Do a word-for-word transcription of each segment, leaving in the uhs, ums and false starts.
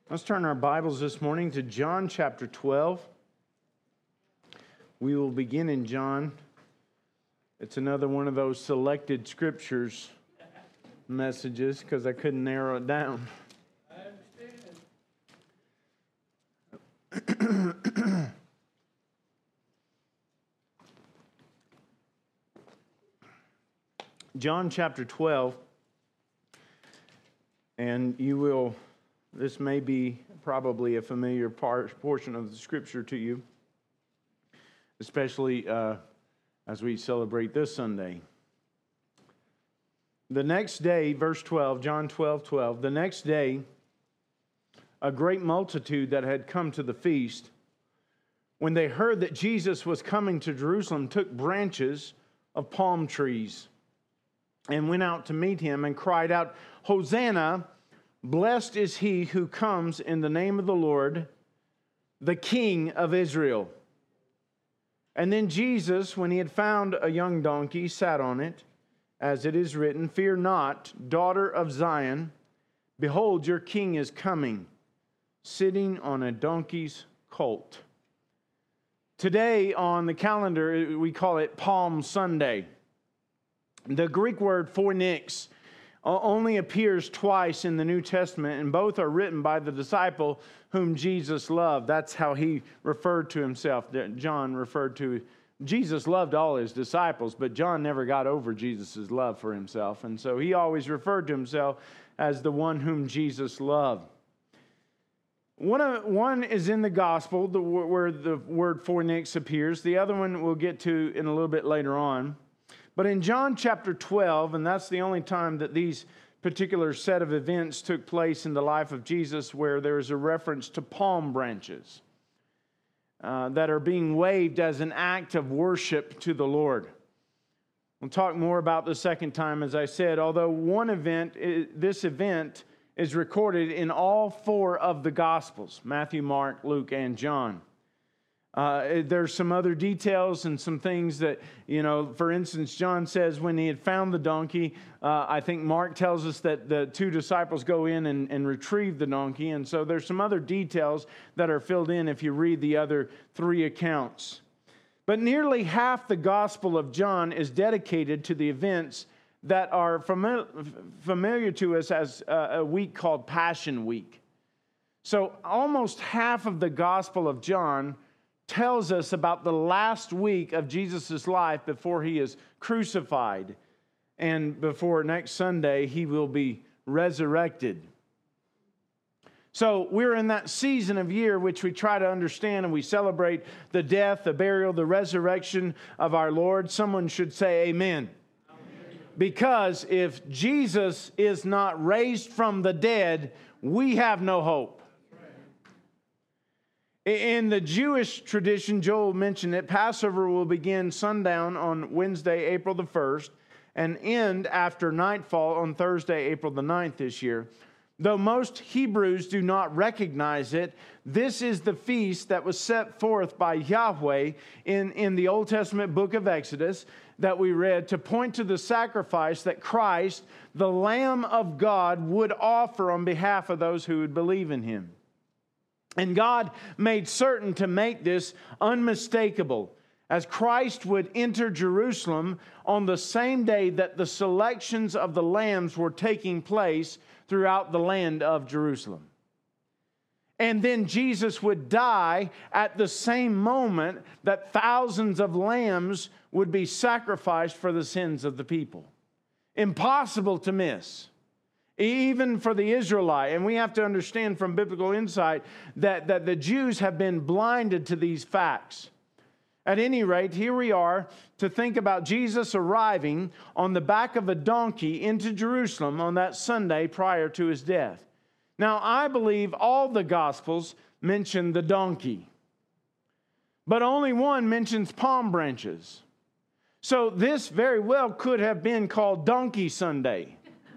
Let's turn our Bibles this morning to John chapter twelve. We will begin in John. It's another one of those selected scriptures messages because I couldn't narrow it down. I understand. John chapter twelve, and you will, this may be probably a familiar part, portion of the scripture to you, especially uh, as we celebrate this Sunday. The next day, verse twelve, John twelve, twelve, the next day, a great multitude that had come to the feast, when they heard that Jesus was coming to Jerusalem, took branches of palm trees and went out to meet him and cried out, "Hosanna, blessed is he who comes in the name of the Lord, the King of Israel." And then Jesus, when he had found a young donkey, sat on it, as it is written, "Fear not, daughter of Zion, behold, your king is coming, sitting on a donkey's colt." Today on the calendar, we call it Palm Sunday. The Greek word phornix only appears twice in the New Testament, and both are written by the disciple whom Jesus loved. That's how he referred to himself. John referred to, Jesus loved all his disciples, but John never got over Jesus' love for himself. And so he always referred to himself as the one whom Jesus loved. One, of, one is in the gospel, the, where the word phornix appears. The other one we'll get to in a little bit later on. But in John chapter twelve, and that's the only time that these particular set of events took place in the life of Jesus, where there is a reference to palm branches uh, that are being waved as an act of worship to the Lord. We'll talk more about the second time, as I said, although one event, this event is recorded in all four of the Gospels, Matthew, Mark, Luke, and John. Uh, there's some other details and some things that, you know, for instance, John says when he had found the donkey, uh, I think Mark tells us that the two disciples go in and, and retrieve the donkey. And so there's some other details that are filled in if you read the other three accounts. But nearly half the Gospel of John is dedicated to the events that are familiar, familiar to us as a week called Passion Week. So almost half of the Gospel of John tells us about the last week of Jesus' life before he is crucified and before next Sunday he will be resurrected. So we're in that season of year which we try to understand, and we celebrate the death, the burial, the resurrection of our Lord. Someone should say amen. Amen. Because if Jesus is not raised from the dead, we have no hope. In the Jewish tradition, Joel mentioned it, Passover will begin sundown on Wednesday, April the first, and end after nightfall on Thursday, April the ninth this year. Though most Hebrews do not recognize it, this is the feast that was set forth by Yahweh in, in the Old Testament book of Exodus that we read to point to the sacrifice that Christ, the Lamb of God, would offer on behalf of those who would believe in him. And God made certain to make this unmistakable, as Christ would enter Jerusalem on the same day that the selections of the lambs were taking place throughout the land of Jerusalem. And then Jesus would die at the same moment that thousands of lambs would be sacrificed for the sins of the people. Impossible to miss. Even for the Israelite. And we have to understand from biblical insight that, that the Jews have been blinded to these facts. At any rate, here we are to think about Jesus arriving on the back of a donkey into Jerusalem on that Sunday prior to his death. Now, I believe all the Gospels mention the donkey, but only one mentions palm branches. So this very well could have been called Donkey Sunday.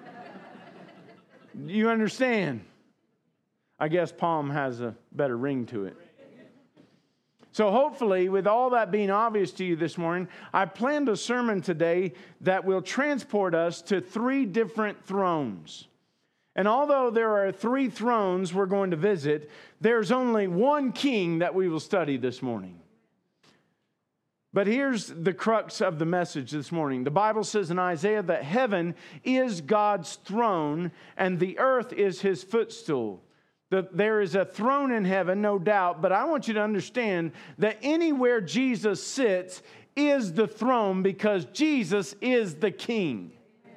You understand? I guess palm has a better ring to it. So hopefully, with all that being obvious to you this morning, I planned a sermon today that will transport us to three different thrones. And although there are three thrones we're going to visit, there's only one king that we will study this morning. But here's the crux of the message this morning. The Bible says in Isaiah that heaven is God's throne and the earth is his footstool. The, there is a throne in heaven, no doubt, but I want you to understand that anywhere Jesus sits is the throne because Jesus is the king.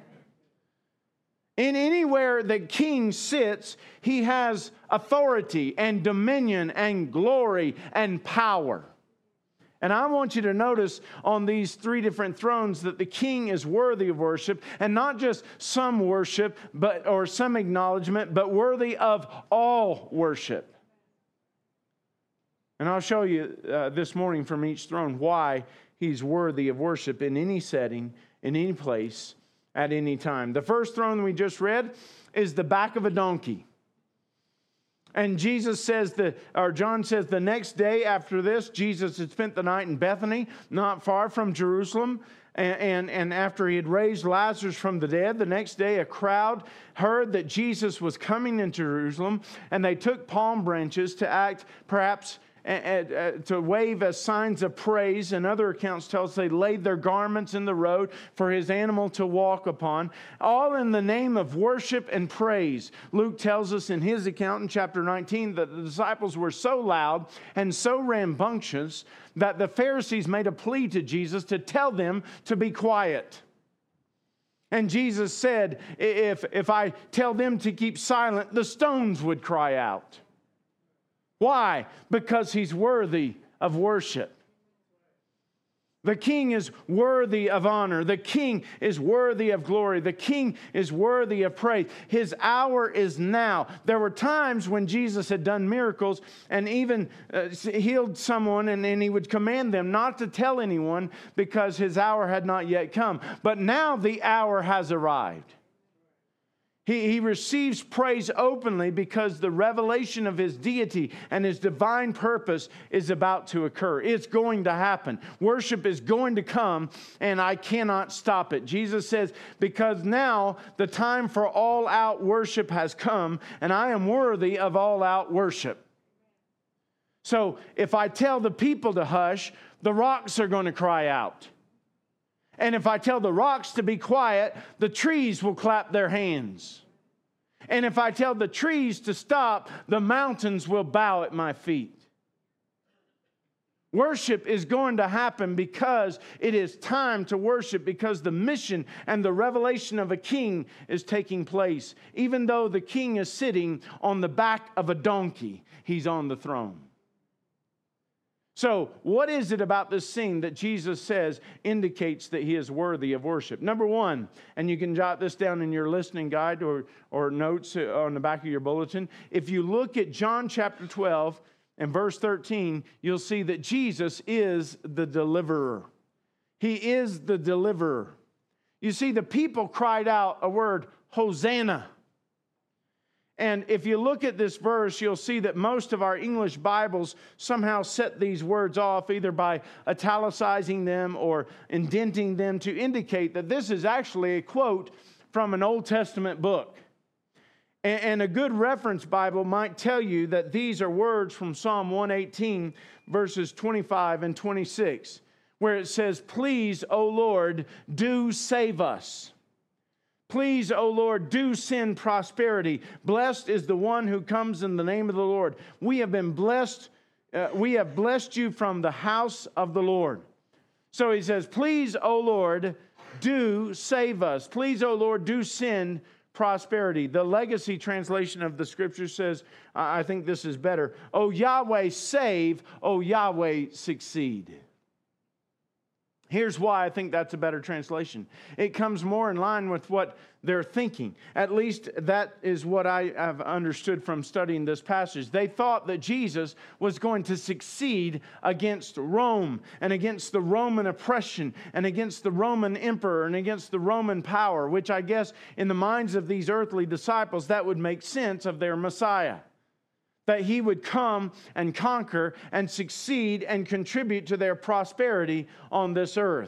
In anywhere the king sits, he has authority and dominion and glory and power. And I want you to notice on these three different thrones that the king is worthy of worship, and not just some worship but or some acknowledgement, but worthy of all worship. And I'll show you uh, this morning from each throne why he's worthy of worship in any setting, in any place, at any time. The first throne we just read is the back of a donkey. And Jesus says, the, or John says, the next day after this, Jesus had spent the night in Bethany, not far from Jerusalem. And, and, and after he had raised Lazarus from the dead, the next day a crowd heard that Jesus was coming into Jerusalem. And they took palm branches to act perhaps And, and, to wave as signs of praise. And other accounts tell us they laid their garments in the road for his animal to walk upon, all in the name of worship and praise. Luke tells us in his account in chapter nineteen that the disciples were so loud and so rambunctious that the Pharisees made a plea to Jesus to tell them to be quiet. And Jesus said, if, if I tell them to keep silent, the stones would cry out. Why? Because he's worthy of worship. The king is worthy of honor. The king is worthy of glory. The king is worthy of praise. His hour is now. There were times when Jesus had done miracles and even uh, healed someone, and, and he would command them not to tell anyone because his hour had not yet come. But now the hour has arrived. He, he receives praise openly because the revelation of his deity and his divine purpose is about to occur. It's going to happen. Worship is going to come, and I cannot stop it. Jesus says, because now the time for all-out worship has come, and I am worthy of all-out worship. So if I tell the people to hush, the rocks are going to cry out. And if I tell the rocks to be quiet, the trees will clap their hands. And if I tell the trees to stop, the mountains will bow at my feet. Worship is going to happen because it is time to worship, because the mission and the revelation of a king is taking place. Even though the king is sitting on the back of a donkey, he's on the throne. So, what is it about this scene that Jesus says indicates that he is worthy of worship? Number one, and you can jot this down in your listening guide or, or notes on the back of your bulletin. If you look at John chapter twelve and verse thirteen, you'll see that Jesus is the deliverer. He is the deliverer. You see, the people cried out a word, Hosanna. And if you look at this verse, you'll see that most of our English Bibles somehow set these words off either by italicizing them or indenting them to indicate that this is actually a quote from an Old Testament book. And a good reference Bible might tell you that these are words from Psalm one eighteen, verses twenty-five and twenty-six, where it says, "Please, O Lord, do save us. Please, O Lord, do send prosperity. Blessed is the one who comes in the name of the Lord. We have been blessed. Uh, we have blessed you from the house of the Lord." So he says, please, O Lord, do save us. Please, O Lord, do send prosperity. The Legacy translation of the scripture says, I think this is better. O Yahweh, save. O Yahweh, succeed. Here's why I think that's a better translation. It comes more in line with what they're thinking. At least that is what I have understood from studying this passage. They thought that Jesus was going to succeed against Rome and against the Roman oppression and against the Roman emperor and against the Roman power, which I guess in the minds of these earthly disciples, that would make sense of their Messiah. That he would come and conquer and succeed and contribute to their prosperity on this earth.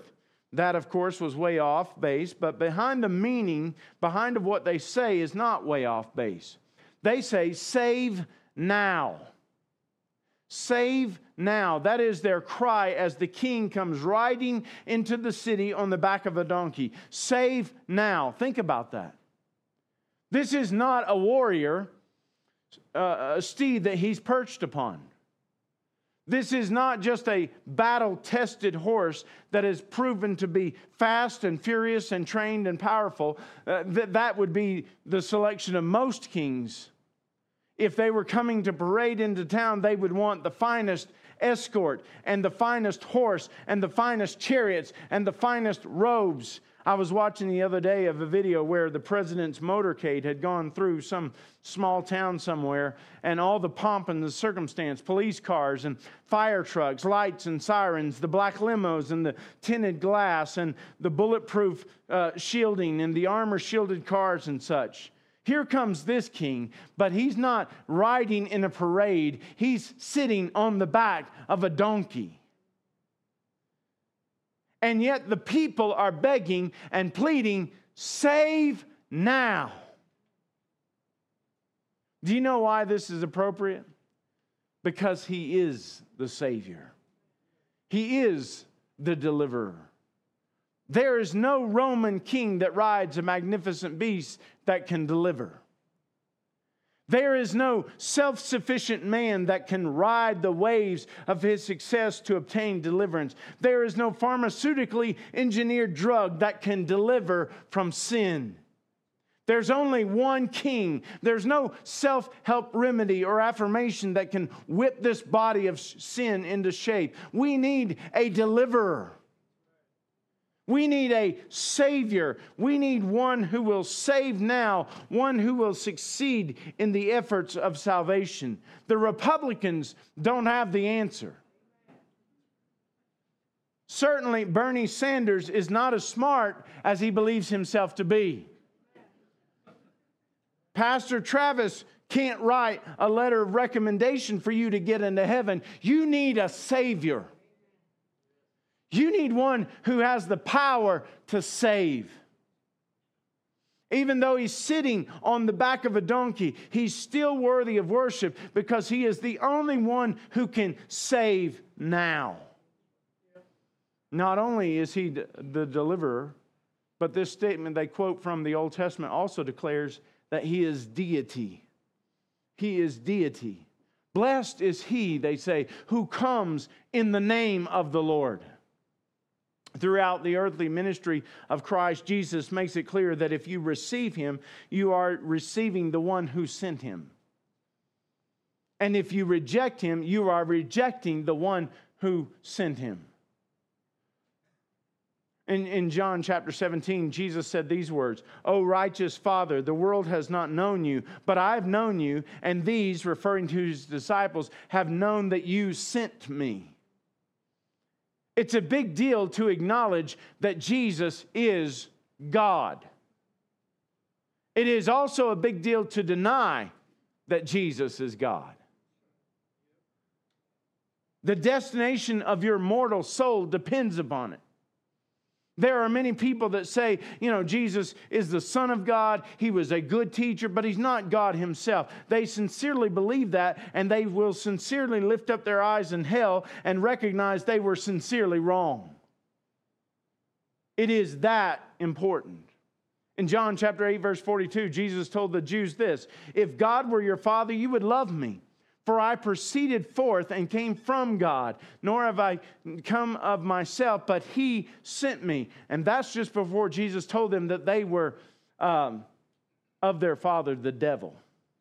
That, of course, was way off base, but behind the meaning, behind of what they say is not way off base. They say, save now. Save now. That is their cry as the king comes riding into the city on the back of a donkey. Save now. Think about that. This is not a warrior, uh, a steed that he's perched upon. This is not just a battle-tested horse that is proven to be fast and furious and trained and powerful. Uh, th- that would be the selection of most kings. If they were coming to parade into town, they would want the finest escort and the finest horse and the finest chariots and the finest robes. I was watching the other day of a video where the president's motorcade had gone through some small town somewhere, and all the pomp and the circumstance, police cars and fire trucks, lights and sirens, the black limos and the tinted glass and the bulletproof uh, shielding and the armor-shielded cars and such. Here comes this king, but he's not riding in a parade. He's sitting on the back of a donkey. And yet the people are begging and pleading, save now. Do you know why this is appropriate? Because he is the Savior. He is the deliverer. There is no Roman king that rides a magnificent beast that can deliver. There is no self-sufficient man that can ride the waves of his success to obtain deliverance. There is no pharmaceutically engineered drug that can deliver from sin. There's only one king. There's no self-help remedy or affirmation that can whip this body of sin into shape. We need a deliverer. We need a Savior. We need one who will save now, one who will succeed in the efforts of salvation. The Republicans don't have the answer. Certainly, Bernie Sanders is not as smart as he believes himself to be. Pastor Travis can't write a letter of recommendation for you to get into heaven. You need a Savior. You need one who has the power to save. Even though he's sitting on the back of a donkey, he's still worthy of worship because he is the only one who can save now. Not only is he the deliverer, but this statement they quote from the Old Testament also declares that he is deity. He is deity. Blessed is he, they say, who comes in the name of the Lord. Throughout the earthly ministry of Christ, Jesus makes it clear that if you receive him, you are receiving the one who sent him. And if you reject him, you are rejecting the one who sent him. In, in John chapter seventeen, Jesus said these words, "O righteous Father, the world has not known you, but I have known you, and these," referring to his disciples, "have known that you sent me." It's a big deal to acknowledge that Jesus is God. It is also a big deal to deny that Jesus is God. The destination of your mortal soul depends upon it. There are many people that say, you know, Jesus is the Son of God. He was a good teacher, but he's not God himself. They sincerely believe that, and they will sincerely lift up their eyes in hell and recognize they were sincerely wrong. It is that important. In John chapter eight, verse forty-two, Jesus told the Jews this, "If God were your Father, you would love me. For I proceeded forth and came from God, nor have I come of myself, but he sent me." And that's just before Jesus told them that they were um, of their father, the devil.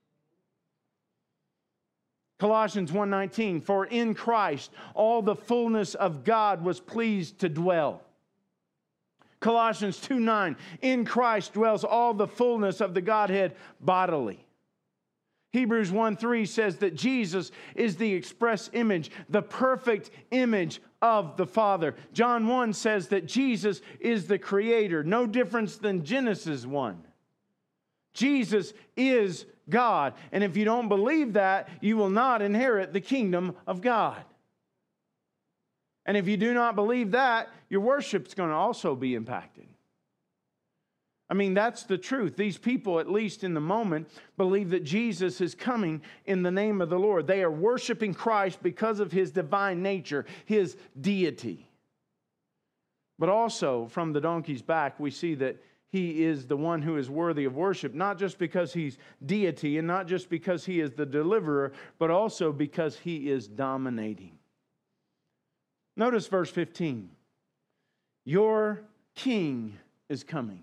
Colossians one nineteen, "For in Christ all the fullness of God was pleased to dwell." Colossians two nine, "In Christ dwells all the fullness of the Godhead bodily." Hebrews one three says that Jesus is the express image, the perfect image of the Father. John one says that Jesus is the creator, no difference than Genesis one. Jesus is God, and if you don't believe that, you will not inherit the kingdom of God. And if you do not believe that, your worship's going to also be impacted. I mean, that's the truth. These people, at least in the moment, believe that Jesus is coming in the name of the Lord. They are worshiping Christ because of his divine nature, his deity. But also, from the donkey's back, we see that he is the one who is worthy of worship, not just because he's deity and not just because he is the deliverer, but also because he is dominating. Notice verse fifteen. Your king is coming.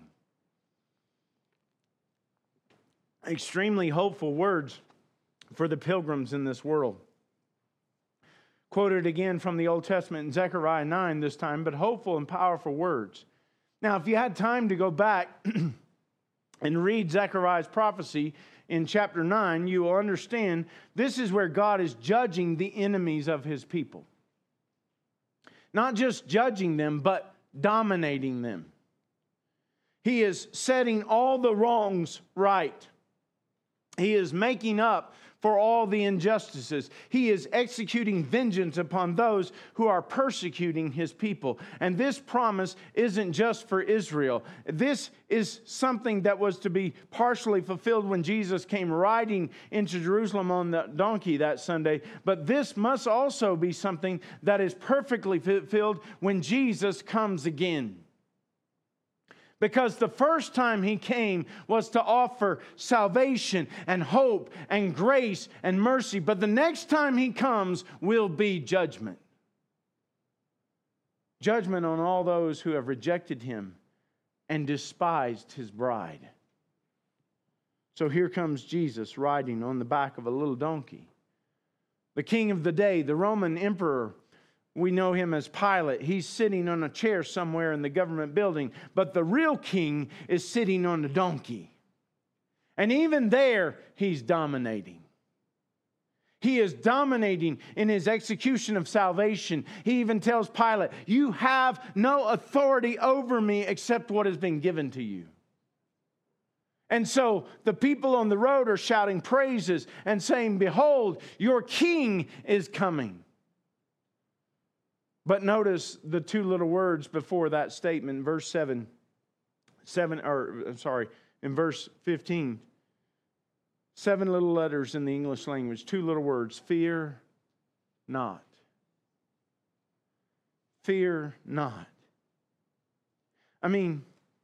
Extremely hopeful words for the pilgrims in this world. Quoted again from the Old Testament in Zechariah nine this time, but hopeful and powerful words. Now, if you had time to go back and read Zechariah's prophecy in chapter nine, you will understand this is where God is judging the enemies of his people. Not just judging them, but dominating them. He is setting all the wrongs right. He is making up for all the injustices. He is executing vengeance upon those who are persecuting his people. And this promise isn't just for Israel. This is something that was to be partially fulfilled when Jesus came riding into Jerusalem on the donkey that Sunday. But this must also be something that is perfectly fulfilled when Jesus comes again. Because the first time he came was to offer salvation and hope and grace and mercy. But the next time he comes will be judgment. Judgment on all those who have rejected him and despised his bride. So here comes Jesus riding on the back of a little donkey. The king of the day, the Roman emperor. We know him as Pilate. He's sitting on a chair somewhere in the government building. But the real king is sitting on a donkey. And even there, he's dominating. He is dominating in his execution of salvation. He even tells Pilate, you have no authority over me except what has been given to you. And so the people on the road are shouting praises and saying, behold, your king is coming. But notice the two little words before that statement, verse seven, seven, or sorry, in verse fifteen. Seven little letters in the English language, two little words, fear not. Fear not. I mean,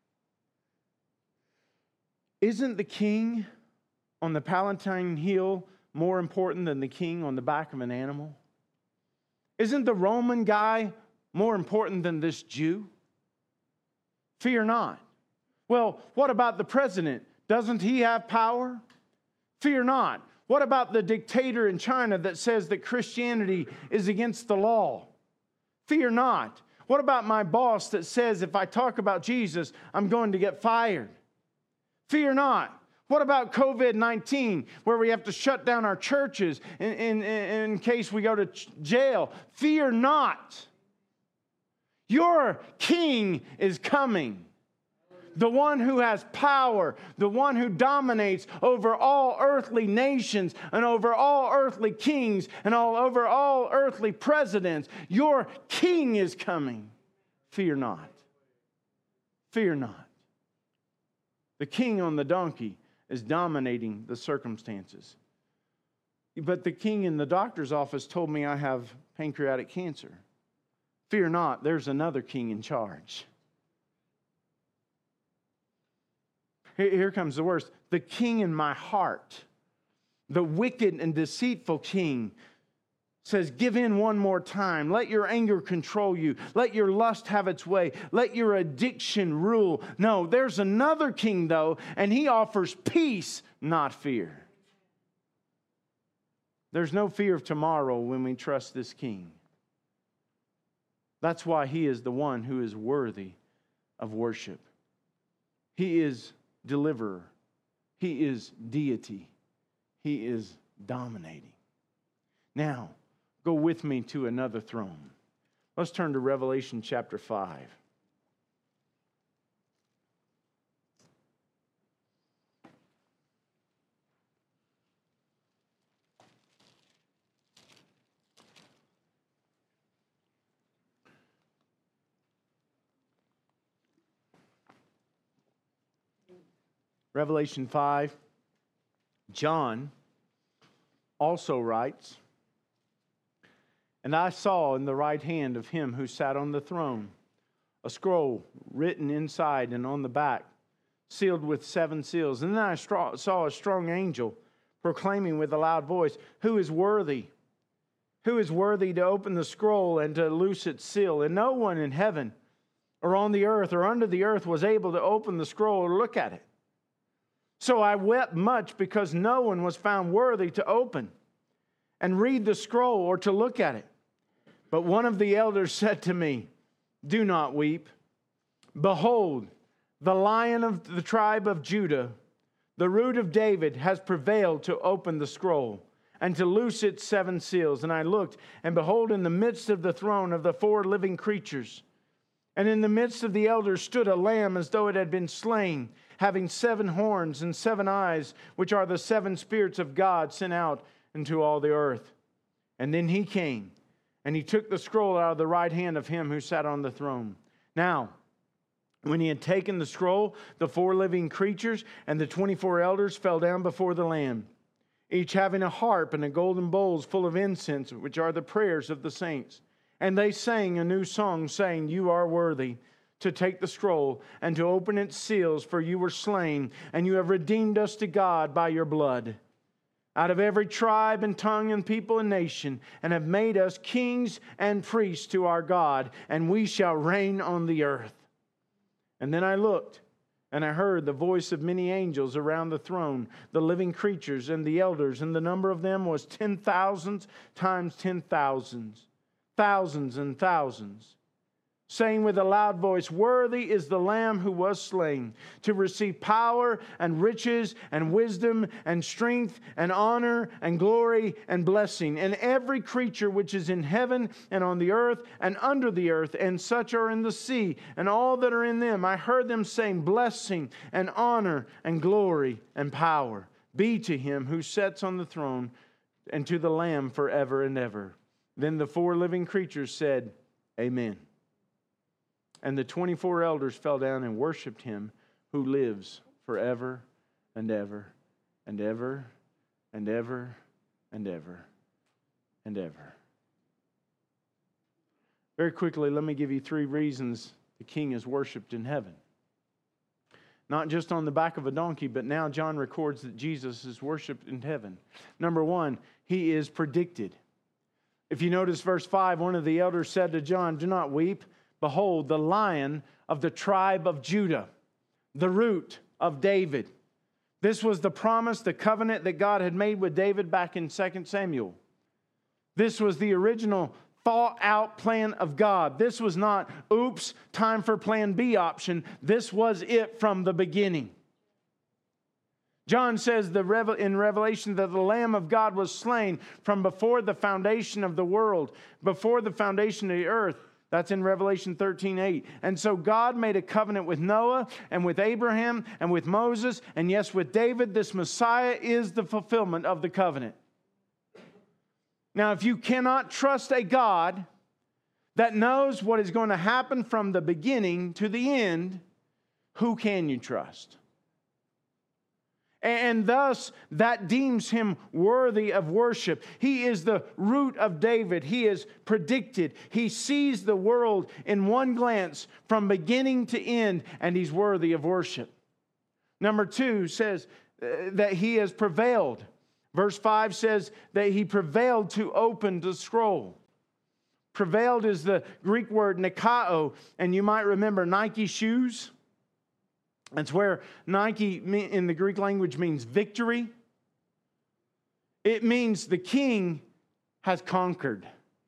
isn't the king on the Palatine Hill more important than the king on the back of an animal? Isn't the Roman guy more important than this Jew? Fear not. Well, what about the president? Doesn't he have power? Fear not. What about the dictator in China that says that Christianity is against the law? Fear not. What about my boss that says if I talk about Jesus, I'm going to get fired? Fear not. What about covid nineteen, where we have to shut down our churches in, in, in case we go to jail? Fear not. Your king is coming. The one who has power, the one who dominates over all earthly nations and over all earthly kings and all over all earthly presidents. Your king is coming. Fear not. Fear not. The king on the donkey is dominating the circumstances. But the king in the doctor's office told me I have pancreatic cancer. Fear not, there's another king in charge. Here comes the worst. The king in my heart, the wicked and deceitful king, says, give in one more time. Let your anger control you. Let your lust have its way. Let your addiction rule. No, there's another king, though, and he offers peace, not fear. There's no fear of tomorrow when we trust this king. That's why he is the one who is worthy of worship. He is deliverer. He is deity. He is dominating. Now, go with me to another throne. Let's turn to Revelation chapter five. Revelation five, John also writes, "And I saw in the right hand of him who sat on the throne a scroll written inside and on the back, sealed with seven seals. And then I saw a strong angel proclaiming with a loud voice, 'Who is worthy? Who is worthy to open the scroll and to loose its seal?' And no one in heaven or on the earth or under the earth was able to open the scroll or look at it. So I wept much because no one was found worthy to open and read the scroll or to look at it. But one of the elders said to me, 'Do not weep. Behold, the Lion of the tribe of Judah, the Root of David, has prevailed to open the scroll and to loose its seven seals.' And I looked, and behold, in the midst of the throne of the four living creatures, and in the midst of the elders stood a lamb as though it had been slain, having seven horns and seven eyes, which are the seven spirits of God sent out into all the earth. And then he came, and he took the scroll out of the right hand of him who sat on the throne. Now, when he had taken the scroll, the four living creatures and the twenty-four elders fell down before the Lamb, each having a harp and a golden bowls full of incense, which are the prayers of the saints. And they sang a new song, saying, 'You are worthy to take the scroll and to open its seals, for you were slain, and you have redeemed us to God by your blood, out of every tribe and tongue and people and nation, and have made us kings and priests to our God, and we shall reign on the earth.' And then I looked, and I heard the voice of many angels around the throne, the living creatures and the elders, and the number of them was ten thousands times ten thousands, thousands and thousands, saying with a loud voice, 'Worthy is the Lamb who was slain to receive power and riches and wisdom and strength and honor and glory and blessing.' And every creature which is in heaven and on the earth and under the earth, and such are in the sea, and all that are in them, I heard them saying, 'Blessing and honor and glory and power be to him who sits on the throne and to the Lamb forever and ever.' Then the four living creatures said, 'Amen.' And the twenty-four elders fell down and worshiped him who lives forever and ever and ever and ever and ever and ever." Very quickly, let me give you three reasons the King is worshiped in heaven. Not just on the back of a donkey, but now John records that Jesus is worshiped in heaven. Number one, he is predicted. If you notice verse five, one of the elders said to John, "Do not weep. Behold, the Lion of the tribe of Judah, the Root of David." This was the promise, the covenant that God had made with David back in Second Samuel. This was the original thought out plan of God. This was not, oops, time for plan B option. This was it from the beginning. John says in Revelation that the Lamb of God was slain from before the foundation of the world, before the foundation of the earth. That's in Revelation thirteen eight. And so God made a covenant with Noah and with Abraham and with Moses, and yes, with David. This Messiah is the fulfillment of the covenant. Now, if you cannot trust a God that knows what is going to happen from the beginning to the end, who can you trust? And thus, that deems him worthy of worship. He is the Root of David. He is predicted. He sees the world in one glance from beginning to end, and he's worthy of worship. Number two says that he has prevailed. Verse five says that he prevailed to open the scroll. Prevailed is the Greek word nikao, and you might remember Nike shoes. That's where Nike in the Greek language means victory. It means the king has conquered.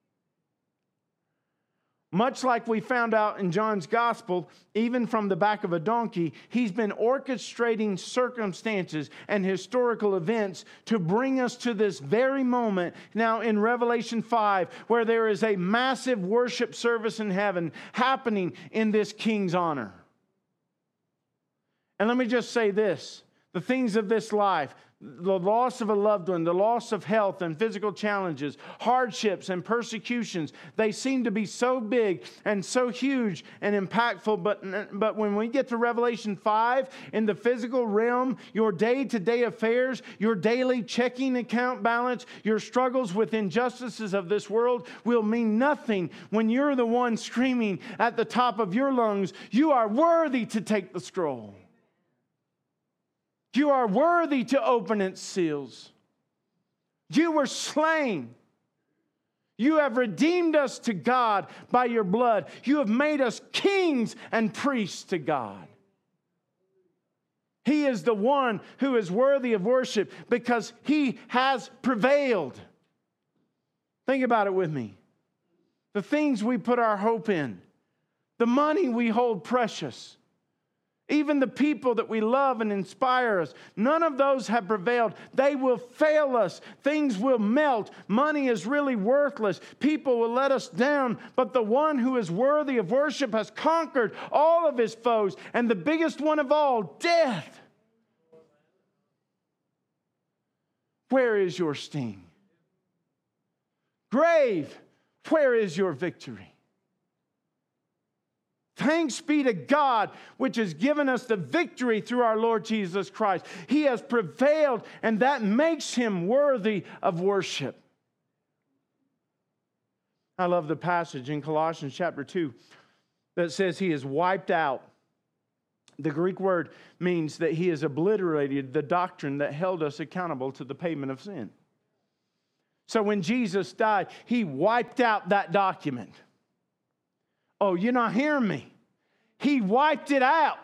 Much like we found out in John's gospel, even from the back of a donkey, he's been orchestrating circumstances and historical events to bring us to this very moment now in Revelation five, where there is a massive worship service in heaven happening in this king's honor. And let me just say this. the things of this life, the loss of a loved one, the loss of health and physical challenges, hardships and persecutions, they seem to be so big and so huge and impactful. But, but when we get to Revelation five, in the physical realm, your day-to-day affairs, your daily checking account balance, your struggles with injustices of this world will mean nothing when you're the one screaming at the top of your lungs, you are worthy to take the scroll. You are worthy to open its seals. You were slain. You have redeemed us to God by your blood. You have made us kings and priests to God. He is the one who is worthy of worship because He has prevailed. Think about it with me. The things we put our hope in, the money we hold precious, even the people that we love and inspire us, none of those have prevailed. They will fail us. Things will melt. Money is really worthless. People will let us down. But the one who is worthy of worship has conquered all of his foes. And the biggest one of all, death. Where is your sting? Grave, where is your victory? Thanks be to God, which has given us the victory through our Lord Jesus Christ. He has prevailed, and that makes Him worthy of worship. I love the passage in Colossians chapter two that says He has wiped out. The Greek word means that He has obliterated the doctrine that held us accountable to the payment of sin. So when Jesus died, He wiped out that document. Oh, you're not hearing me. He wiped it out.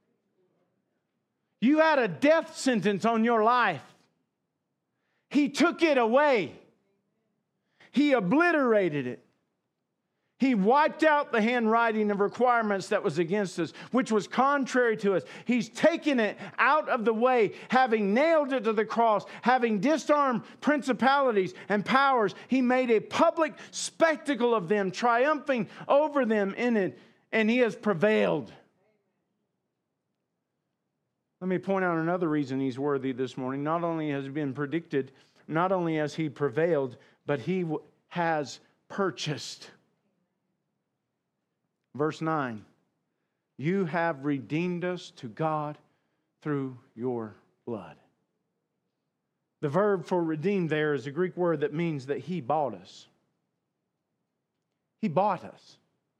You had a death sentence on your life. He took it away. He obliterated it. He wiped out the handwriting of requirements that was against us, which was contrary to us. He's taken it out of the way, having nailed it to the cross, having disarmed principalities and powers. He made a public spectacle of them, triumphing over them in it, and He has prevailed. Let me point out another reason He's worthy this morning. Not only has He been predicted, not only has He prevailed, but He has purchased. Verse nine, you have redeemed us to God through your blood. The verb for redeemed there is a Greek word that means that He bought us. He bought us.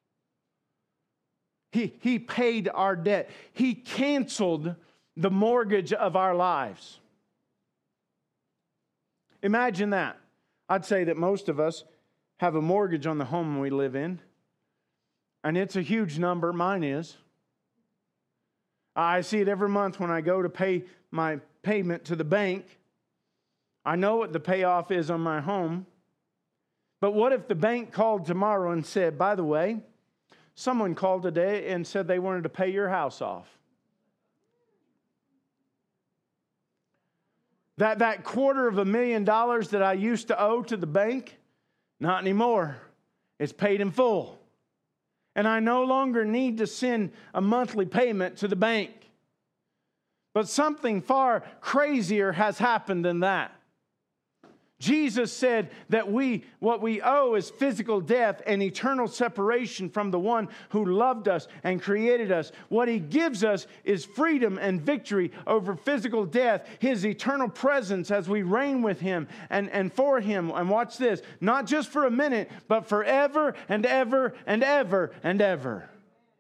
He, he paid our debt. He canceled the mortgage of our lives. Imagine that. I'd say that most of us have a mortgage on the home we live in. And it's a huge number. Mine is. I see it every month when I go to pay my payment to the bank. I know what the payoff is on my home. But what if the bank called tomorrow and said, by the way, someone called today and said they wanted to pay your house off? That, that quarter of a million dollars that I used to owe to the bank, not anymore. It's paid in full. And I no longer need to send a monthly payment to the bank. But something far crazier has happened than that. Jesus said that we, what we owe is physical death and eternal separation from the one who loved us and created us. What He gives us is freedom and victory over physical death, His eternal presence as we reign with Him and, and for Him. And watch this, not just for a minute, but forever and ever and ever and ever.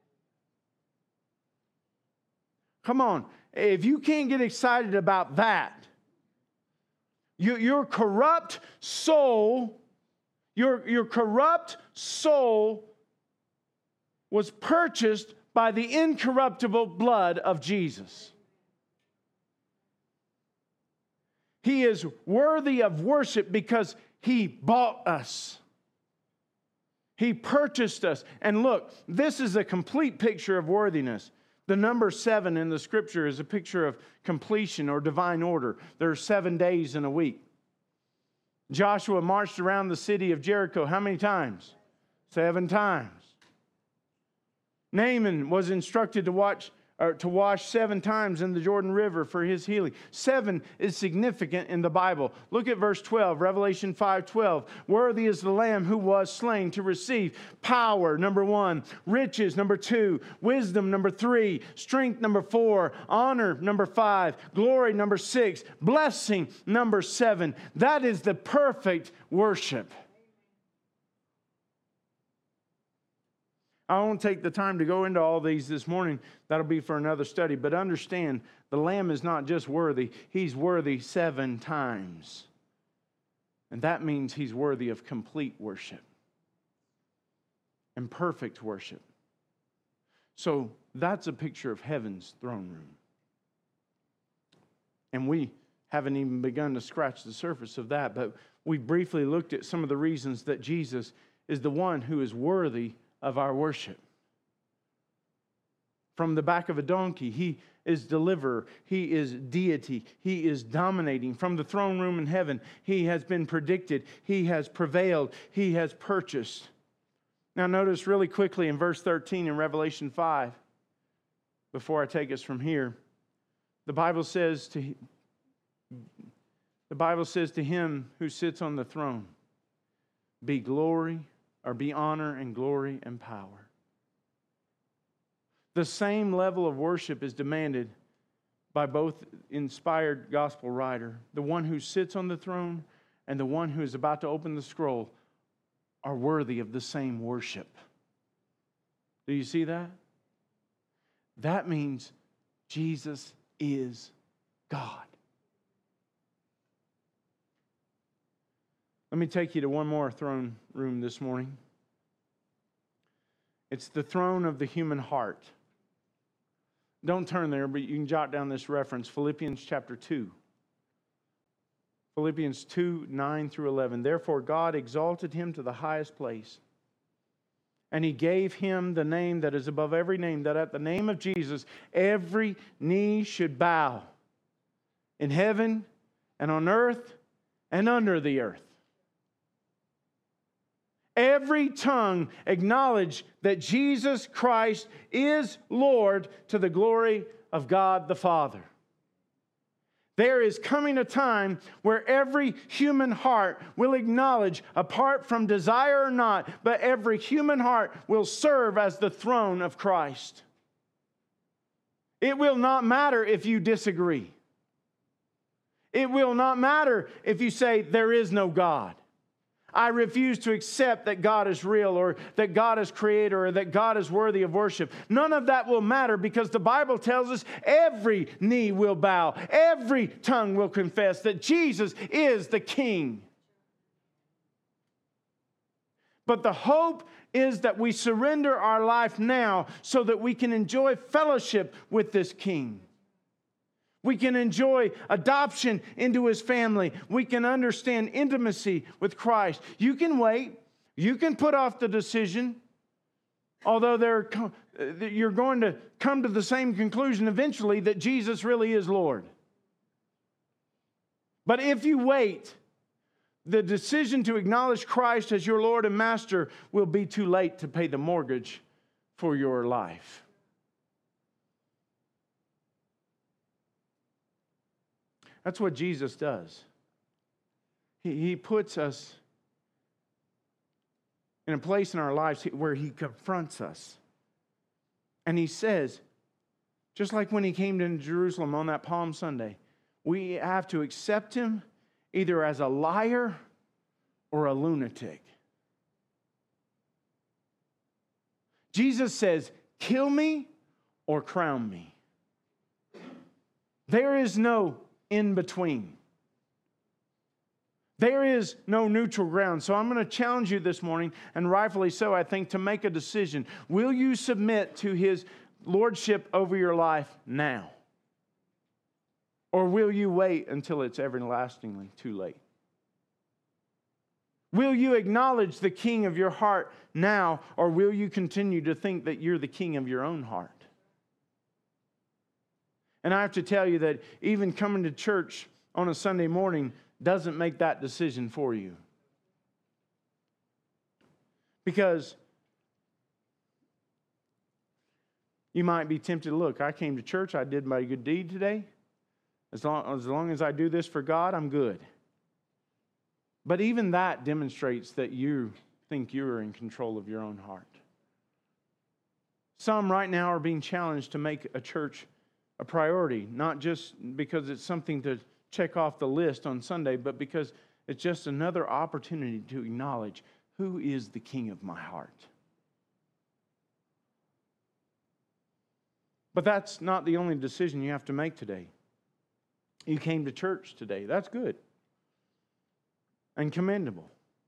Come on, if you can't get excited about that, You, your corrupt soul, your, your corrupt soul was purchased by the incorruptible blood of Jesus. He is worthy of worship because He bought us. He purchased us. And look, this is a complete picture of worthiness. The number seven in the Scripture is a picture of completion or divine order. There are seven days in a week. Joshua marched around the city of Jericho how many times? Seven times. Naaman was instructed to watch or to wash seven times in the Jordan River for his healing. Seven is significant in the Bible. Look at verse twelve, Revelation five twelve. Worthy is the Lamb who was slain to receive power, number one, riches, number two, wisdom, number three, strength, number four, honor, number five, glory, number six, blessing, number seven. That is the perfect worship. I won't take the time to go into all these this morning. That'll be for another study. But understand, the Lamb is not just worthy. He's worthy seven times. And that means he's worthy of complete worship and perfect worship. So that's a picture of heaven's throne room. And we haven't even begun to scratch the surface of that. But we briefly looked at some of the reasons that Jesus is the one who is worthy of our worship. From the back of a donkey, he is deliverer. He is deity. He is dominating. From the throne room in heaven, he has been predicted. He has prevailed. He has purchased. Now notice really quickly in verse thirteen in Revelation five, before I take us from here, the Bible says to the Bible says to him who sits on the throne, be glory, or be honor and glory and power. The same level of worship is demanded by both inspired gospel writer. The one who sits on the throne and the one who is about to open the scroll are worthy of the same worship. Do you see that? That means Jesus is God. Let me take you to one more throne room this morning. It's the throne of the human heart. Don't turn there, but you can jot down this reference, Philippians chapter two. Philippians two, nine through eleven. Therefore God exalted him to the highest place, and he gave him the name that is above every name, that at the name of Jesus every knee should bow, in heaven and on earth and under the earth. Every tongue acknowledge that Jesus Christ is Lord to the glory of God the Father. There is coming a time where every human heart will acknowledge, apart from desire or not, but every human heart will serve as the throne of Christ. It will not matter if you disagree. It will not matter if you say there is no God. I refuse to accept that God is real, or that God is creator, or that God is worthy of worship. None of that will matter, because the Bible tells us every knee will bow, every tongue will confess that Jesus is the King. But the hope is that we surrender our life now so that we can enjoy fellowship with this King. We can enjoy adoption into His family. We can understand intimacy with Christ. You can wait. You can put off the decision. Although they're, you're going to come to the same conclusion eventually that Jesus really is Lord. But if you wait, the decision to acknowledge Christ as your Lord and Master will be too late to pay the mortgage for your life. That's what Jesus does. He, he puts us in a place in our lives where He confronts us. And He says, just like when He came to Jerusalem on that Palm Sunday, we have to accept Him either as a liar or a lunatic. Jesus says, kill me or crown me. There is no in between. There is no neutral ground. So I'm going to challenge you this morning, and rightfully so, I think, to make a decision. Will you submit to His lordship over your life now? Or will you wait until it's everlastingly too late? Will you acknowledge the King of your heart now, or will you continue to think that you're the king of your own heart? And I have to tell you that even coming to church on a Sunday morning doesn't make that decision for you. Because You might be tempted, look, I came to church, I did my good deed today. As long, as long as I do this for God, I'm good. But even that demonstrates that you think you are in control of your own heart. Some right now are being challenged to make a church a priority, not just because it's something to check off the list on Sunday, but because it's just another opportunity to acknowledge who is the King of my heart. But that's not the only decision you have to make today. You came to church today. That's good and commendable.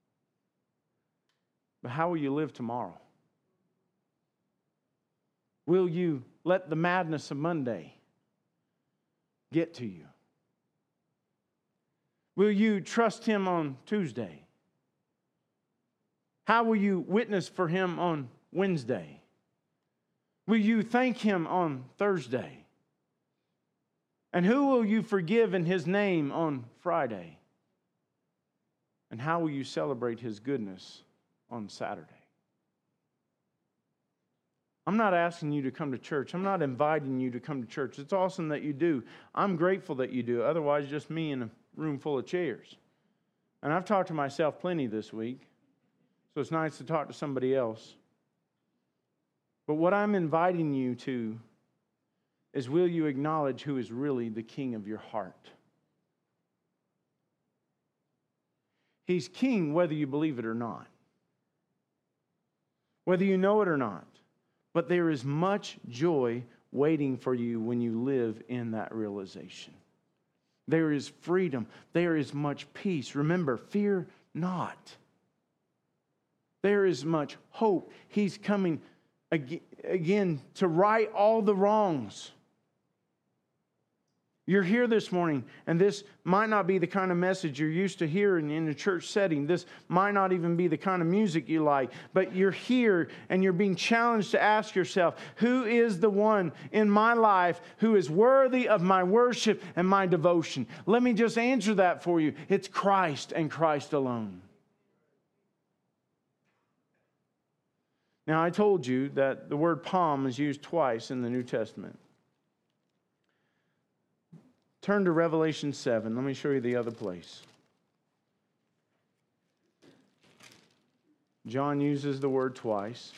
But how will you live tomorrow? Will you let the madness of Monday get to you? Will you trust Him on Tuesday? How will you witness for Him on Wednesday? Will you thank Him on Thursday? And who will you forgive in His name on Friday? And how will you celebrate His goodness on Saturday? I'm not asking you to come to church. I'm not inviting you to come to church. It's awesome that you do. I'm grateful that you do. Otherwise, just me in a room full of chairs. And I've talked to myself plenty this week, so it's nice to talk to somebody else. But what I'm inviting you to is, will you acknowledge who is really the King of your heart? He's King whether you believe it or not. Whether you know it or not. But there is much joy waiting for you when you live in that realization. There is freedom. There is much peace. Remember, fear not. There is much hope. He's coming again to right all the wrongs. You're here this morning, and this might not be the kind of message you're used to hearing in a church setting. This might not even be the kind of music you like, but you're here and you're being challenged to ask yourself, who is the one in my life who is worthy of my worship and my devotion? Let me just answer that for you. It's Christ and Christ alone. Now, I told you that the word palm is used twice in the New Testament. Turn to Revelation seven. Let me show you the other place. John uses the word twice.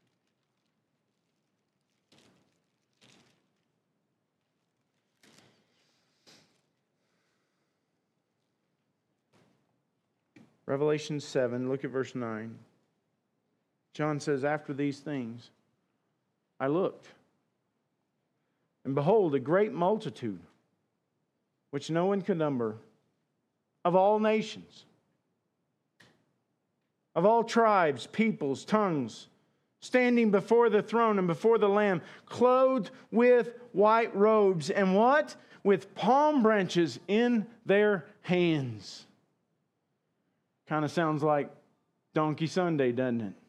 Revelation seven, look at verse nine. John says, after these things, I looked, and behold, a great multitude, which no one could number, of all nations, of all tribes, peoples, tongues, standing before the throne and before the Lamb, clothed with white robes, and what? With palm branches in their hands. Kind of sounds like Donkey Sunday, doesn't it?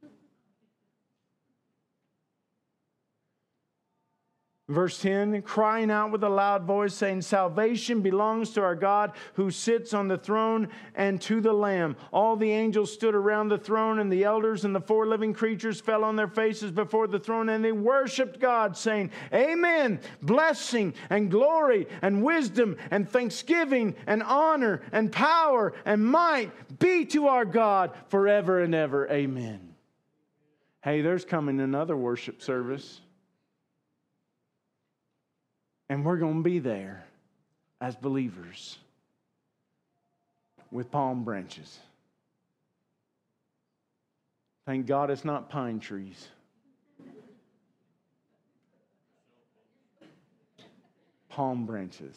Verse ten, crying out with a loud voice, saying, salvation belongs to our God who sits on the throne and to the Lamb. All the angels stood around the throne, and the elders and the four living creatures fell on their faces before the throne, and they worshiped God, saying, amen, blessing and glory and wisdom and thanksgiving and honor and power and might be to our God forever and ever. Amen. Hey, there's coming another worship service. And we're going to be there as believers with palm branches. Thank God it's not pine trees. Palm branches.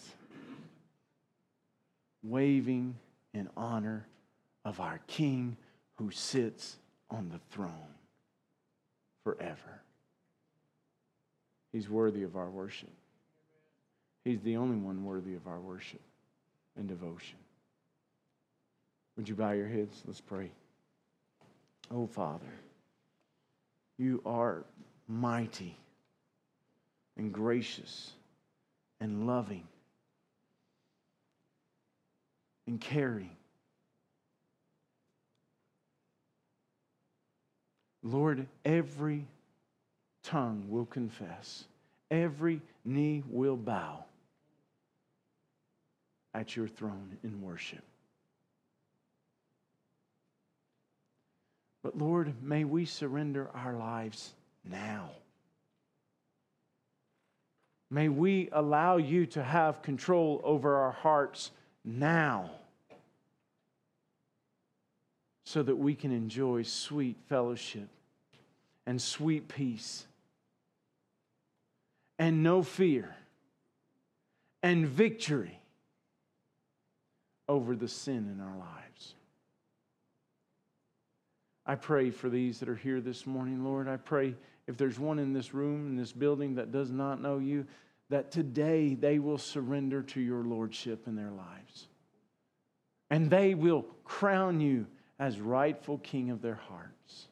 Waving in honor of our King who sits on the throne forever. He's worthy of our worship. He's the only one worthy of our worship and devotion. Would you bow your heads? Let's pray. Oh, Father, you are mighty and gracious and loving and caring. Lord, every tongue will confess, every knee will bow at your throne in worship. But Lord, may we surrender our lives now. May we allow you to have control over our hearts now, so that we can enjoy sweet fellowship and sweet peace and no fear and victory over the sin in our lives. I pray for these that are here this morning, Lord. I pray if there's one in this room, in this building, that does not know you, that today they will surrender to your lordship in their lives. And they will crown you as rightful king of their hearts.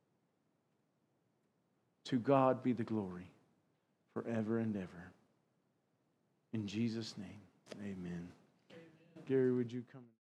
To God be the glory forever and ever. In Jesus' name, amen. Amen. Gary, would you come?